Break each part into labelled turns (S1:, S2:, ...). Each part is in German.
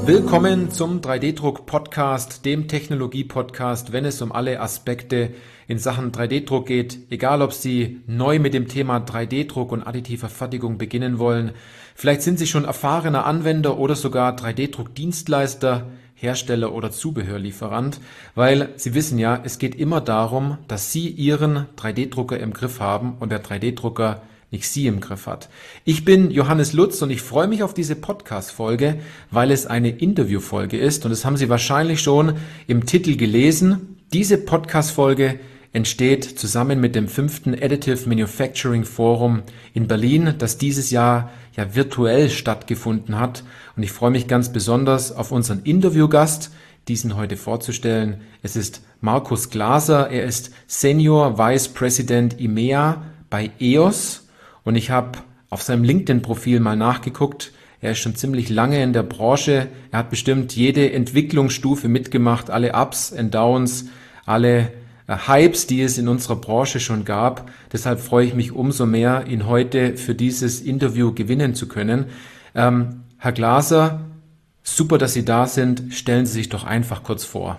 S1: Willkommen zum 3D-Druck-Podcast, dem Technologie-Podcast, wenn es um alle Aspekte in Sachen 3D-Druck geht. Egal, ob Sie neu mit dem Thema 3D-Druck und additiver Fertigung beginnen wollen. Vielleicht sind Sie schon erfahrener Anwender oder sogar 3D-Druck-Dienstleister, Hersteller oder Zubehörlieferant, weil Sie wissen ja, es geht immer darum, dass Sie Ihren 3D-Drucker im Griff haben und der 3D-Drucker nicht Sie im Griff hat. Ich bin Johannes Lutz und ich freue mich auf diese Podcast-Folge, weil es eine Interview-Folge ist und das haben Sie wahrscheinlich schon im Titel gelesen. Diese Podcast-Folge entsteht zusammen mit dem 5. Additive Manufacturing Forum in Berlin, das dieses Jahr ja virtuell stattgefunden hat. Und ich freue mich ganz besonders auf unseren Interviewgast, diesen heute vorzustellen. Es ist Markus Glaser, er ist Senior Vice President EMEA bei EOS. Und ich habe auf seinem LinkedIn-Profil mal nachgeguckt. Er ist schon ziemlich lange in der Branche. Er hat bestimmt jede Entwicklungsstufe mitgemacht, alle Ups und Downs, alle Hypes, die es in unserer Branche schon gab. Deshalb freue ich mich umso mehr, ihn heute für dieses Interview gewinnen zu können. Herr Glaser, super, dass Sie da sind. Stellen Sie sich doch einfach kurz vor.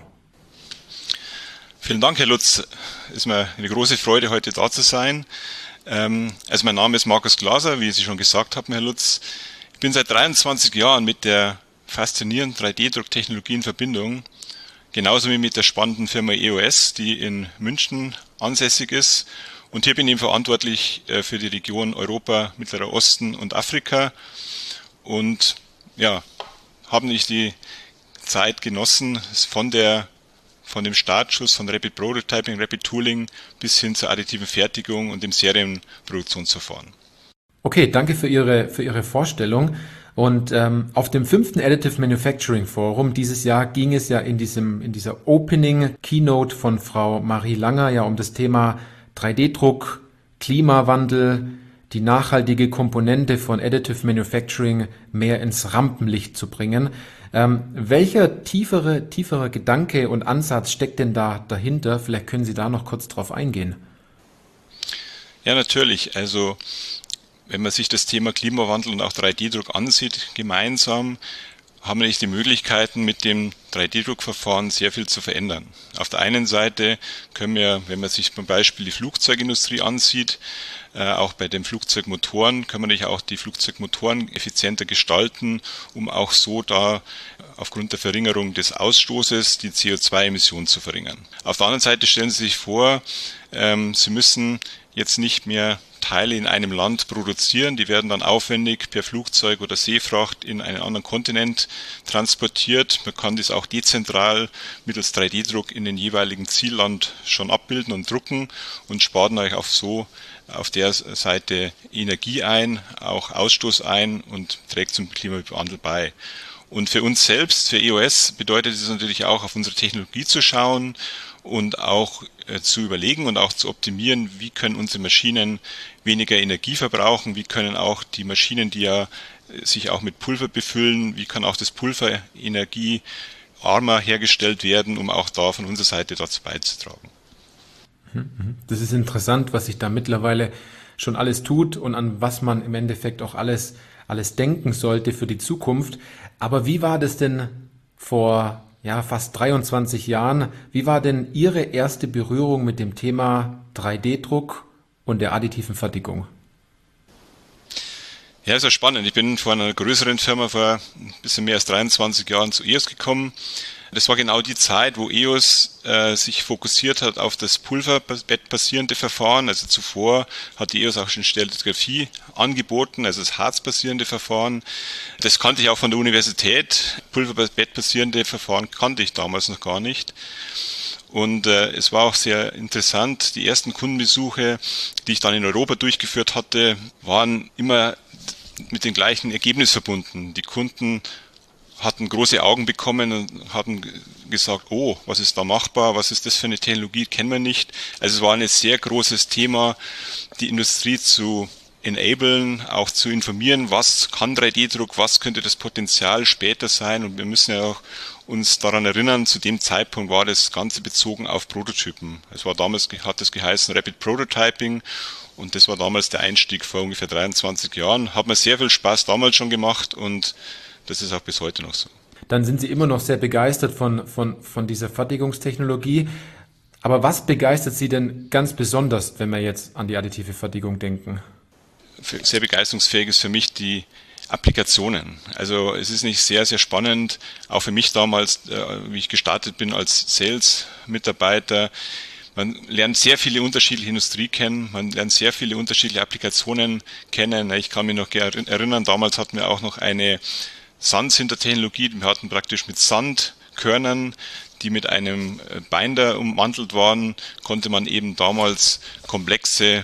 S2: Vielen Dank, Herr Lutz. Es ist mir eine große Freude, heute da zu sein. Also mein Name ist Markus Glaser, wie Sie schon gesagt haben, Herr Lutz. Ich bin seit 23 Jahren mit der faszinierenden 3D-Drucktechnologie in Verbindung, genauso wie mit der spannenden Firma EOS, die in München ansässig ist. Und hier bin ich verantwortlich für die Region Europa, Mittlerer Osten und Afrika. Und ja, habe nicht die Zeit genossen, von dem Startschuss von Rapid Prototyping, Rapid Tooling bis hin zur additiven Fertigung und dem Serienproduktionsverfahren.
S1: Okay, danke für Ihre Vorstellung. Und auf dem 5. Additive Manufacturing Forum dieses Jahr ging es ja in dieser Opening Keynote von Frau Marie Langer ja um das Thema 3D-Druck, Klimawandel, die nachhaltige Komponente von Additive Manufacturing mehr ins Rampenlicht zu bringen. Welcher tieferer Gedanke und Ansatz steckt denn da dahinter? Vielleicht können Sie da noch kurz drauf eingehen.
S2: Ja, natürlich. Also wenn man sich das Thema Klimawandel und auch 3D-Druck ansieht, gemeinsam haben wir nicht die Möglichkeiten, mit dem 3D-Druckverfahren sehr viel zu verändern. Auf der einen Seite können wir, wenn man sich zum Beispiel die Flugzeugindustrie ansieht, auch bei den Flugzeugmotoren kann man natürlich auch die Flugzeugmotoren effizienter gestalten, um auch so da aufgrund der Verringerung des Ausstoßes die CO2-Emissionen zu verringern. Auf der anderen Seite stellen Sie sich vor, Sie müssen jetzt nicht mehr Teile in einem Land produzieren, die werden dann aufwendig per Flugzeug oder Seefracht in einen anderen Kontinent transportiert. Man kann das auch dezentral mittels 3D-Druck in den jeweiligen Zielland schon abbilden und drucken und spart euch auf der Seite Energie ein, auch Ausstoß ein und trägt zum Klimawandel bei. Und für uns selbst, für EOS, bedeutet es natürlich auch, auf unsere Technologie zu schauen und auch zu überlegen und auch zu optimieren, wie können unsere Maschinen weniger Energie verbrauchen, wie können auch die Maschinen, die ja sich auch mit Pulver befüllen, wie kann auch das Pulver energiearmer hergestellt werden, um auch da von unserer Seite dazu beizutragen.
S1: Das ist interessant, was sich da mittlerweile schon alles tut und an was man im Endeffekt auch alles denken sollte für die Zukunft. Aber wie war das denn vor fast 23 Jahren? Wie war denn Ihre erste Berührung mit dem Thema 3D-Druck und der additiven Fertigung?
S2: Ja, ist ja spannend. Ich bin von einer größeren Firma vor ein bisschen mehr als 23 Jahren zu EOS gekommen. Das war genau die Zeit, wo EOS sich fokussiert hat auf das pulverbettbasierende Verfahren. Also zuvor hat die EOS auch schon Stereographie angeboten, also das harzbasierende Verfahren. Das kannte ich auch von der Universität. Pulverbettbasierende Verfahren kannte ich damals noch gar nicht. Und es war auch sehr interessant. Die ersten Kundenbesuche, die ich dann in Europa durchgeführt hatte, waren immer mit dem gleichen Ergebnis verbunden. Die Kunden hatten große Augen bekommen und hatten gesagt, oh, was ist da machbar, was ist das für eine Technologie, kennen wir nicht. Also es war ein sehr großes Thema, die Industrie zu enablen, auch zu informieren, was kann 3D-Druck, was könnte das Potenzial später sein. Und wir müssen ja auch uns daran erinnern, zu dem Zeitpunkt war das Ganze bezogen auf Prototypen. Hat es geheißen Rapid Prototyping und das war damals der Einstieg vor ungefähr 23 Jahren. Hat mir sehr viel Spaß damals schon gemacht und das ist auch bis heute noch so.
S1: dann sind Sie immer noch sehr begeistert von dieser Fertigungstechnologie. Aber was begeistert Sie denn ganz besonders, wenn wir jetzt an die additive Fertigung denken?
S2: Sehr begeisterungsfähig ist für mich die Applikationen. Also es ist nicht sehr, sehr spannend, auch für mich damals, wie ich gestartet bin als Sales-Mitarbeiter. Man lernt sehr viele unterschiedliche Industrie kennen, man lernt sehr viele unterschiedliche Applikationen kennen. Ich kann mich noch erinnern, damals hatten wir auch noch eine Sandsintertechnologie. Wir hatten praktisch mit Sandkörnern, die mit einem Binder ummantelt waren, konnte man eben damals komplexe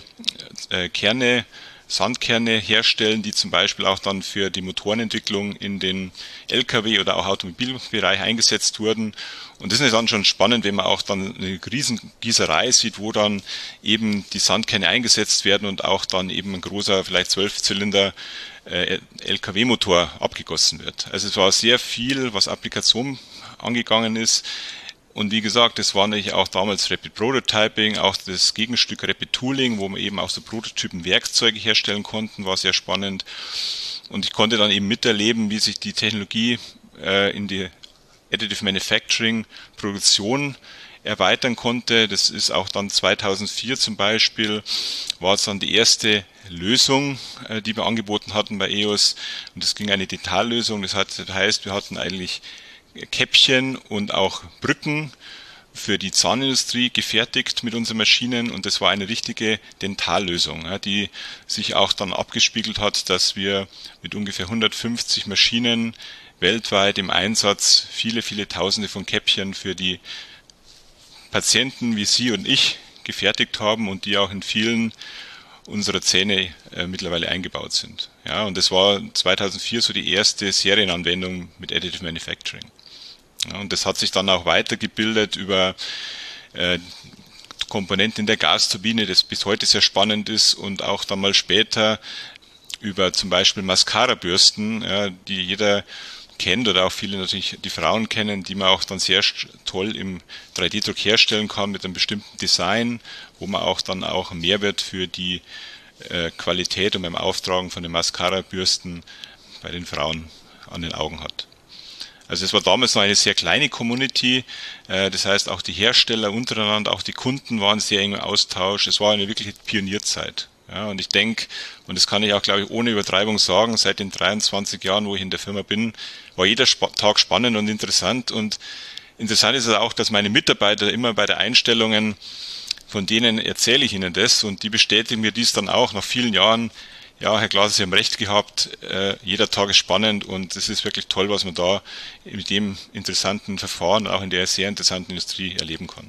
S2: Sandkerne herstellen, die zum Beispiel auch dann für die Motorenentwicklung in den Lkw oder auch Automobilbereich eingesetzt wurden. Und das ist dann schon spannend, wenn man auch dann eine Riesengießerei sieht, wo dann eben die Sandkerne eingesetzt werden und auch dann eben ein großer, vielleicht 12-Zylinder Lkw-Motor abgegossen wird. Also es war sehr viel, was Applikation angegangen ist. Und wie gesagt, das war natürlich auch damals Rapid Prototyping, auch das Gegenstück Rapid Tooling, wo man eben auch so Prototypen-Werkzeuge herstellen konnten, war sehr spannend. Und ich konnte dann eben miterleben, wie sich die Technologie in die Additive Manufacturing Produktion erweitern konnte. Das ist auch dann 2004 zum Beispiel, war es dann die erste Lösung, die wir angeboten hatten bei EOS. Und das ging eine Dentallösung. Das heißt, wir hatten eigentlich Käppchen und auch Brücken für die Zahnindustrie gefertigt mit unseren Maschinen, und das war eine richtige Dentallösung, die sich auch dann abgespiegelt hat, dass wir mit ungefähr 150 Maschinen weltweit im Einsatz viele, viele Tausende von Käppchen für die Patienten wie Sie und ich gefertigt haben und die auch in vielen unserer Zähne mittlerweile eingebaut sind. Ja, und das war 2004 so die erste Serienanwendung mit Additive Manufacturing. Ja, und das hat sich dann auch weitergebildet über Komponenten in der Gasturbine, das bis heute sehr spannend ist, und auch dann mal später über zum Beispiel Mascara-Bürsten, ja, die jeder kennt oder auch viele natürlich die Frauen kennen, die man auch dann sehr toll im 3D-Druck herstellen kann mit einem bestimmten Design, wo man auch dann auch einen Mehrwert für die Qualität und beim Auftragen von den Mascara-Bürsten bei den Frauen an den Augen hat. Also es war damals noch eine sehr kleine Community, das heißt auch die Hersteller untereinander, auch die Kunden waren sehr eng im Austausch. Es war eine wirkliche Pionierzeit. Ja, und ich denke, und das kann ich auch, glaube ich, ohne Übertreibung sagen, seit den 23 Jahren, wo ich in der Firma bin, war jeder Tag spannend und interessant. Und interessant ist es auch, dass meine Mitarbeiter immer bei der Einstellungen, von denen erzähle ich ihnen das, und die bestätigen mir dies dann auch nach vielen Jahren. Ja, Herr Glaser, Sie haben recht gehabt, jeder Tag ist spannend, und es ist wirklich toll, was man da mit dem interessanten Verfahren, auch in der sehr interessanten Industrie erleben kann.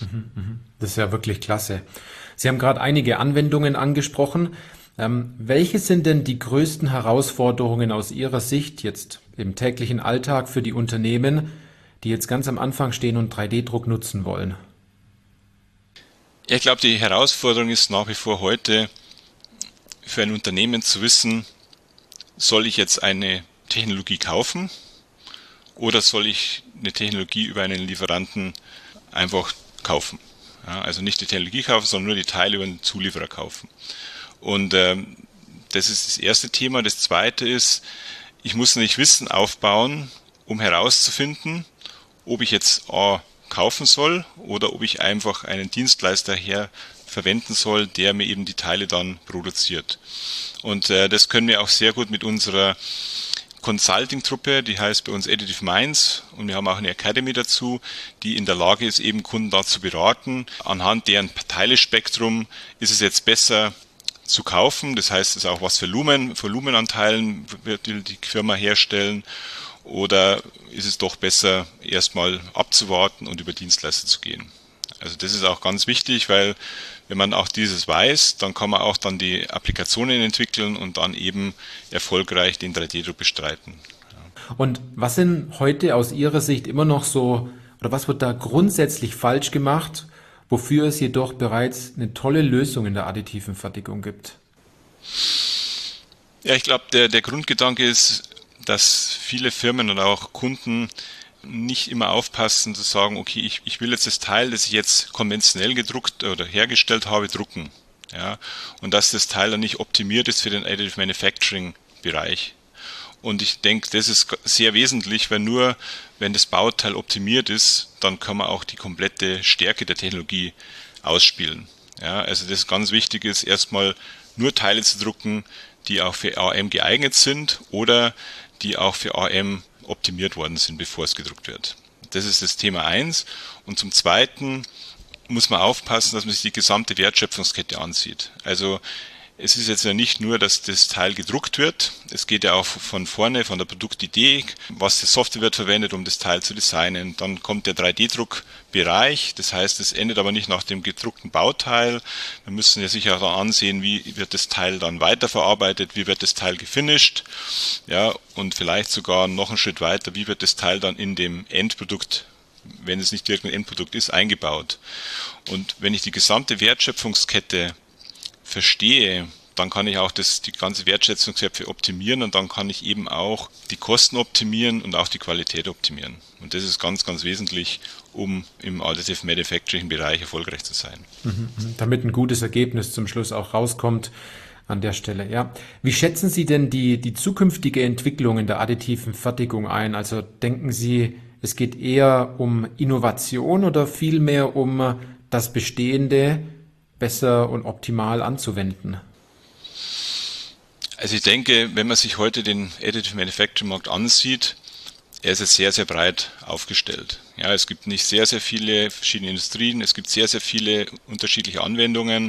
S1: Das ist ja wirklich klasse. Sie haben gerade einige Anwendungen angesprochen. Welche sind denn die größten Herausforderungen aus Ihrer Sicht jetzt im täglichen Alltag für die Unternehmen, die jetzt ganz am Anfang stehen und 3D-Druck nutzen wollen?
S2: Ja, ich glaube, die Herausforderung ist nach wie vor heute für ein Unternehmen zu wissen, soll ich jetzt eine Technologie kaufen oder soll ich eine Technologie über einen Lieferanten einfach kaufen? Ja, also nicht die Technologie kaufen, sondern nur die Teile über einen Zulieferer kaufen. Und das ist das erste Thema. Das zweite ist, ich muss natürlich Wissen aufbauen, um herauszufinden, ob ich jetzt A kaufen soll oder ob ich einfach einen Dienstleister verwenden soll, der mir eben die Teile dann produziert. Und das können wir auch sehr gut mit unserer Consulting-Truppe, die heißt bei uns Additive Minds, und wir haben auch eine Academy dazu, die in der Lage ist, eben Kunden da zu beraten. Anhand deren Teilespektrum ist es jetzt besser zu kaufen, das heißt, es ist auch was für Volumenanteilen wird die Firma herstellen, oder ist es doch besser, erstmal abzuwarten und über Dienstleister zu gehen. Also das ist auch ganz wichtig, weil wenn man auch dieses weiß, dann kann man auch dann die Applikationen entwickeln und dann eben erfolgreich den 3D-Druck bestreiten.
S1: Und was sind heute aus Ihrer Sicht immer noch so, oder was wird da grundsätzlich falsch gemacht, wofür es jedoch bereits eine tolle Lösung in der additiven Fertigung gibt?
S2: Ja, ich glaube, der Grundgedanke ist, dass viele Firmen und auch Kunden nicht immer aufpassen zu sagen, okay, ich will jetzt das Teil, das ich jetzt konventionell gedruckt oder hergestellt habe, drucken. Ja, und dass das Teil dann nicht optimiert ist für den Additive Manufacturing Bereich. Und ich denke, das ist sehr wesentlich, weil nur wenn das Bauteil optimiert ist, dann kann man auch die komplette Stärke der Technologie ausspielen. Ja, also das ganz wichtig ist, erstmal nur Teile zu drucken, die auch für AM geeignet sind oder die auch für AM optimiert worden sind, bevor es gedruckt wird. Das ist das Thema 1. Und zum Zweiten muss man aufpassen, dass man sich die gesamte Wertschöpfungskette ansieht. Also es ist jetzt ja nicht nur, dass das Teil gedruckt wird, es geht ja auch von vorne, von der Produktidee, was die Software wird verwendet, um das Teil zu designen. Dann kommt der 3D-Druckbereich, das heißt, es endet aber nicht nach dem gedruckten Bauteil. Wir müssen ja sich auch dann ansehen, wie wird das Teil dann weiterverarbeitet, wie wird das Teil gefinisht, ja, und vielleicht sogar noch einen Schritt weiter, wie wird das Teil dann in dem Endprodukt, wenn es nicht direkt ein Endprodukt ist, eingebaut. Und wenn ich die gesamte Wertschöpfungskette verstehe, dann kann ich auch die ganze Wertschätzungskette optimieren und dann kann ich eben auch die Kosten optimieren und auch die Qualität optimieren. Und das ist ganz, ganz wesentlich, um im Additive Manufacturing Bereich erfolgreich zu sein.
S1: Damit ein gutes Ergebnis zum Schluss auch rauskommt an der Stelle. Ja. Wie schätzen Sie denn die zukünftige Entwicklung in der additiven Fertigung ein? Also denken Sie, es geht eher um Innovation oder vielmehr um das Bestehende besser und optimal anzuwenden?
S2: Also ich denke, wenn man sich heute den Additive Manufacturing Markt ansieht, er ist jetzt sehr, sehr breit aufgestellt. Ja, es gibt nicht sehr, sehr viele verschiedene Industrien, es gibt sehr, sehr viele unterschiedliche Anwendungen.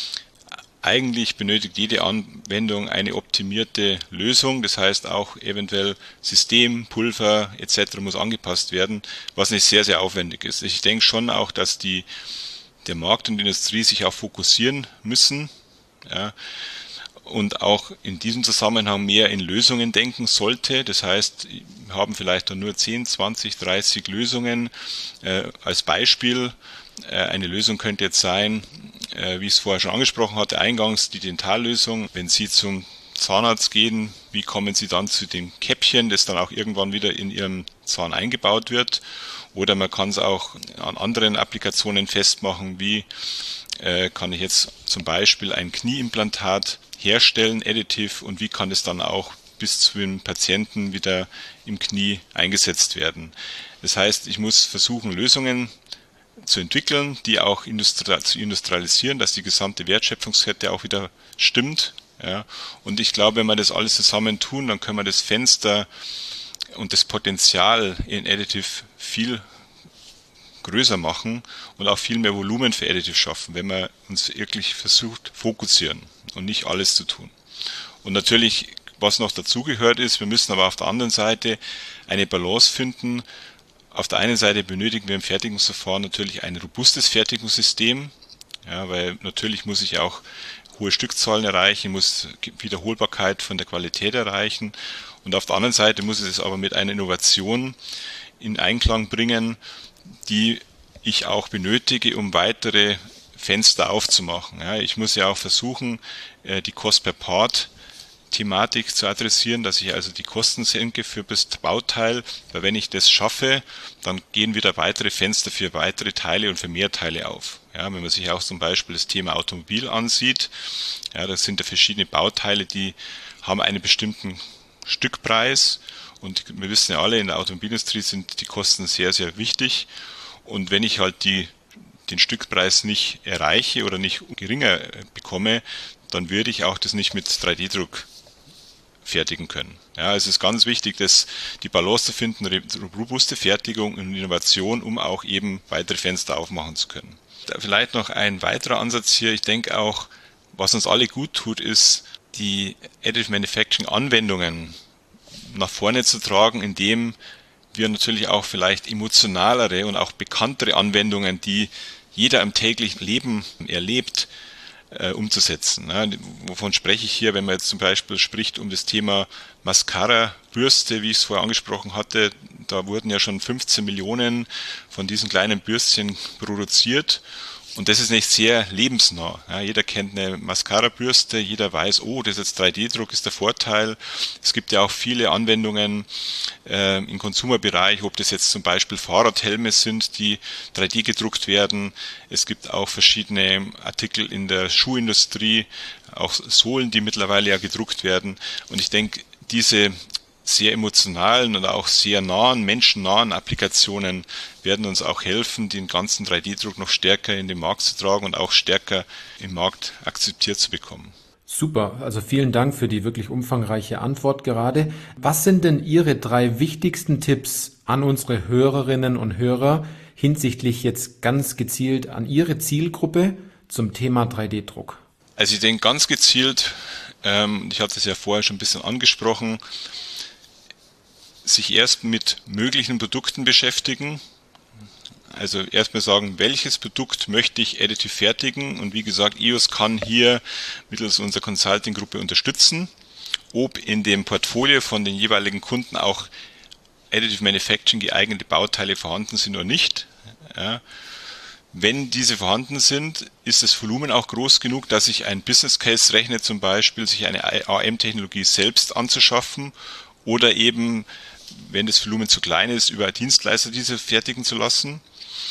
S2: Eigentlich benötigt jede Anwendung eine optimierte Lösung, das heißt auch eventuell System, Pulver etc. muss angepasst werden, was nicht sehr, sehr aufwendig ist. Ich denke schon auch, dass der Markt und die Industrie sich auch fokussieren müssen, ja, und auch in diesem Zusammenhang mehr in Lösungen denken sollte. Das heißt, wir haben vielleicht dann nur 10, 20, 30 Lösungen. Als Beispiel, eine Lösung könnte jetzt sein, wie ich es vorher schon angesprochen hatte, eingangs die Dentallösung. Wenn Sie zum Zahnarzt gehen, wie kommen Sie dann zu dem Käppchen, das dann auch irgendwann wieder in Ihrem Zahn eingebaut wird? Oder man kann es auch an anderen Applikationen festmachen, wie kann ich jetzt zum Beispiel ein Knieimplantat herstellen, additiv, und wie kann es dann auch bis zu dem Patienten wieder im Knie eingesetzt werden. Das heißt, ich muss versuchen, Lösungen zu entwickeln, die auch zu industrialisieren, dass die gesamte Wertschöpfungskette auch wieder stimmt. Ja. Und ich glaube, wenn wir das alles zusammen tun, dann können wir das Fenster und das Potenzial in Additive viel größer machen und auch viel mehr Volumen für Additive schaffen, wenn man uns wirklich versucht, fokussieren und nicht alles zu tun. Und natürlich, was noch dazugehört ist, wir müssen aber auf der anderen Seite eine Balance finden. Auf der einen Seite benötigen wir im Fertigungsverfahren natürlich ein robustes Fertigungssystem, ja, weil natürlich muss ich auch hohe Stückzahlen erreichen, muss Wiederholbarkeit von der Qualität erreichen, und auf der anderen Seite muss ich es aber mit einer Innovation in Einklang bringen, die ich auch benötige, um weitere Fenster aufzumachen. Ja, ich muss ja auch versuchen, die Cost-per-Part-Thematik zu adressieren, dass ich also die Kosten senke für das Bauteil, weil wenn ich das schaffe, dann gehen wieder weitere Fenster für weitere Teile und für mehr Teile auf. Ja, wenn man sich auch zum Beispiel das Thema Automobil ansieht, ja, das sind ja verschiedene Bauteile, die haben einen bestimmten Stückpreis. Und wir wissen ja alle, in der Automobilindustrie sind die Kosten sehr, sehr wichtig. Und wenn ich halt den Stückpreis nicht erreiche oder nicht geringer bekomme, dann würde ich auch das nicht mit 3D-Druck fertigen können. Ja, es ist ganz wichtig, die Balance zu finden, robuste Fertigung und Innovation, um auch eben weitere Fenster aufmachen zu können. Vielleicht noch ein weiterer Ansatz hier. Ich denke auch, was uns alle gut tut, ist, die Additive Manufacturing Anwendungen nach vorne zu tragen, indem wir natürlich auch vielleicht emotionalere und auch bekanntere Anwendungen, die jeder im täglichen Leben erlebt, umzusetzen. Ja, wovon spreche ich hier, wenn man jetzt zum Beispiel spricht um das Thema Mascara-Bürste, wie ich es vorher angesprochen hatte, da wurden ja schon 15 Millionen von diesen kleinen Bürstchen produziert. Und das ist nicht sehr lebensnah. Ja, jeder kennt eine Mascara-Bürste, jeder weiß, oh, das ist jetzt 3D-Druck, ist der Vorteil. Es gibt ja auch viele Anwendungen im Consumer-Bereich, ob das jetzt zum Beispiel Fahrradhelme sind, die 3D gedruckt werden. Es gibt auch verschiedene Artikel in der Schuhindustrie, auch Sohlen, die mittlerweile ja gedruckt werden. Und ich denke, diese sehr emotionalen und auch sehr nahen, menschennahen Applikationen werden uns auch helfen, den ganzen 3D-Druck noch stärker in den Markt zu tragen und auch stärker im Markt akzeptiert zu bekommen.
S1: Super, also vielen Dank für die wirklich umfangreiche Antwort gerade. Was sind denn Ihre 3 wichtigsten Tipps an unsere Hörerinnen und Hörer hinsichtlich jetzt ganz gezielt an Ihre Zielgruppe zum Thema 3D-Druck?
S2: Also ich denke ganz gezielt, ich hatte es ja vorher schon ein bisschen angesprochen, sich erst mit möglichen Produkten beschäftigen. Also erstmal sagen, welches Produkt möchte ich additiv fertigen, und wie gesagt, EOS kann hier mittels unserer Consulting-Gruppe unterstützen, ob in dem Portfolio von den jeweiligen Kunden auch Additive Manufacturing geeignete Bauteile vorhanden sind oder nicht. Ja. Wenn diese vorhanden sind, ist das Volumen auch groß genug, dass sich ein Business Case rechnet, zum Beispiel sich eine AM-Technologie selbst anzuschaffen oder eben, wenn das Volumen zu klein ist, über Dienstleister diese fertigen zu lassen.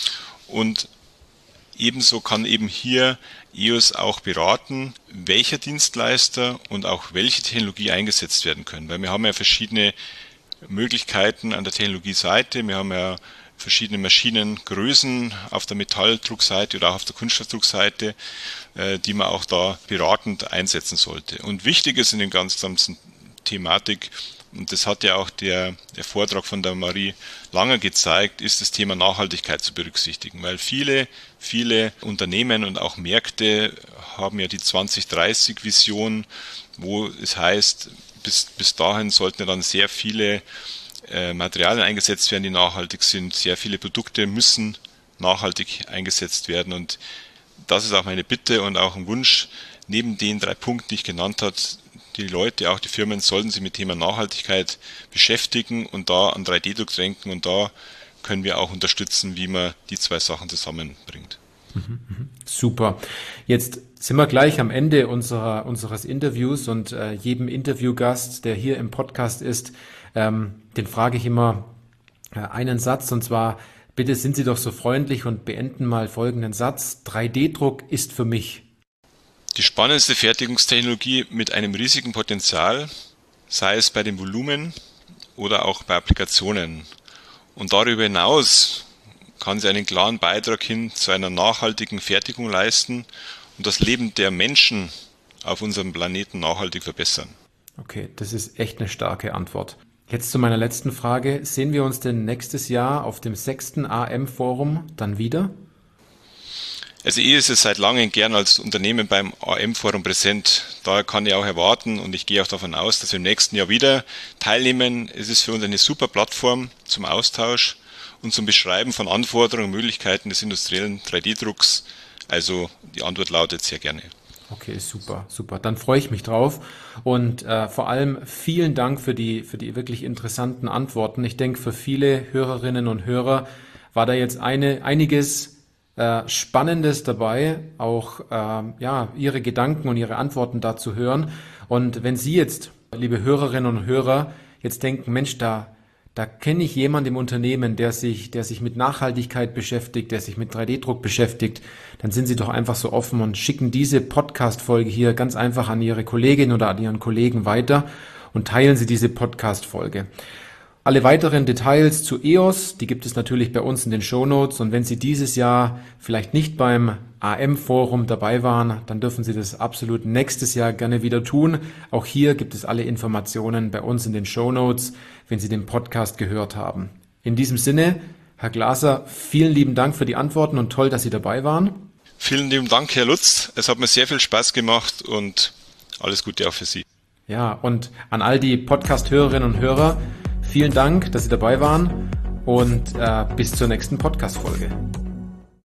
S2: Und ebenso kann eben hier EOS auch beraten, welcher Dienstleister und auch welche Technologie eingesetzt werden können. Weil wir haben ja verschiedene Möglichkeiten an der Technologieseite. Wir haben ja verschiedene Maschinengrößen auf der Metalldruckseite oder auch auf der Kunststoffdruckseite, die man auch da beratend einsetzen sollte. Und wichtig ist in dem ganzen Thematik, und das hat ja auch der Vortrag von der Marie Langer gezeigt, ist das Thema Nachhaltigkeit zu berücksichtigen, weil viele Unternehmen und auch Märkte haben ja die 2030-Vision, wo es heißt, bis dahin sollten ja dann sehr viele Materialien eingesetzt werden, die nachhaltig sind, sehr viele Produkte müssen nachhaltig eingesetzt werden, und das ist auch meine Bitte und auch ein Wunsch, neben den 3 Punkten, die ich genannt habe, die Leute, auch die Firmen, sollten sich mit Thema Nachhaltigkeit beschäftigen und da an 3D-Druck denken, und da können wir auch unterstützen, wie man die 2 Sachen zusammenbringt.
S1: Super. Jetzt sind wir gleich am Ende unseres Interviews, und jedem Interviewgast, der hier im Podcast ist, den frage ich immer einen Satz, und zwar: Bitte sind Sie doch so freundlich und beenden mal folgenden Satz: 3D-Druck ist für mich
S2: die spannendste Fertigungstechnologie mit einem riesigen Potenzial, sei es bei dem Volumen oder auch bei Applikationen. Und darüber hinaus kann sie einen klaren Beitrag hin zu einer nachhaltigen Fertigung leisten und das Leben der Menschen auf unserem Planeten nachhaltig verbessern.
S1: Okay, das ist echt eine starke Antwort. Jetzt zu meiner letzten Frage. Sehen wir uns denn nächstes Jahr auf dem 6. AM-Forum dann wieder?
S2: Also EOS ist seit langem gern als Unternehmen beim AM-Forum präsent. Daher kann ich auch erwarten, und ich gehe auch davon aus, dass wir im nächsten Jahr wieder teilnehmen. Es ist für uns eine super Plattform zum Austausch und zum Beschreiben von Anforderungen und Möglichkeiten des industriellen 3D-Drucks. Also die Antwort lautet sehr gerne.
S1: Okay, super, super. Dann freue ich mich drauf, und vor allem vielen Dank für die wirklich interessanten Antworten. Ich denke, für viele Hörerinnen und Hörer war da jetzt einiges Spannendes dabei, auch Ihre Gedanken und Ihre Antworten dazu hören. Und wenn Sie jetzt, liebe Hörerinnen und Hörer, jetzt denken, Mensch, da kenne ich jemanden im Unternehmen, der sich mit Nachhaltigkeit beschäftigt, der sich mit 3D-Druck beschäftigt, dann sind Sie doch einfach so offen und schicken diese Podcast-Folge hier ganz einfach an Ihre Kollegin oder an Ihren Kollegen weiter und teilen Sie diese Podcast-Folge. Alle weiteren Details zu EOS, die gibt es natürlich bei uns in den Shownotes, und wenn Sie dieses Jahr vielleicht nicht beim AM-Forum dabei waren, dann dürfen Sie das absolut nächstes Jahr gerne wieder tun. Auch hier gibt es alle Informationen bei uns in den Shownotes, wenn Sie den Podcast gehört haben. In diesem Sinne, Herr Glaser, vielen lieben Dank für die Antworten und toll, dass Sie dabei waren.
S2: Vielen lieben Dank, Herr Lutz. Es hat mir sehr viel Spaß gemacht und alles Gute auch für Sie.
S1: Ja, und an all die Podcast-Hörerinnen und Hörer, vielen Dank, dass Sie dabei waren, und bis zur nächsten Podcast-Folge.